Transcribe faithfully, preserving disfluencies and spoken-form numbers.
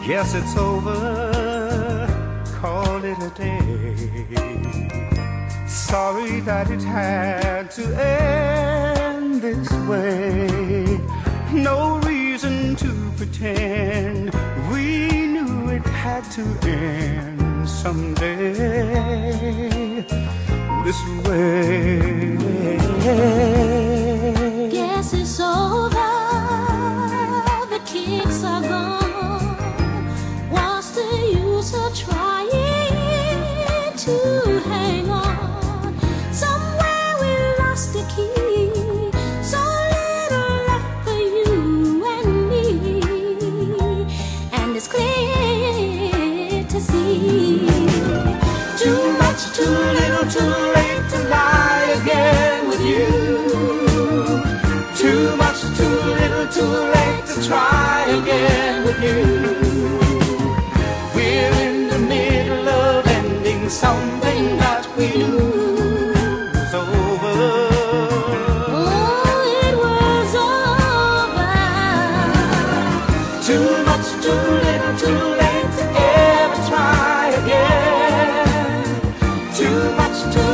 Guess it's over, call it a day. Sorry that it had to end this way. No reason to pretend, we knew it had to end someday this way. Guess it's over, the kicks are gone. What's the use of trying to hang on? Somewhere we lost the key, so little left for you and me. And it's clear to see, Too much, too little, too late to lie again with you. Too much, too little, too late to try again with you. We're in the middle of ending something that we knew was over. oh, it was over. Too much, too little, too late to ever try again. Too much, too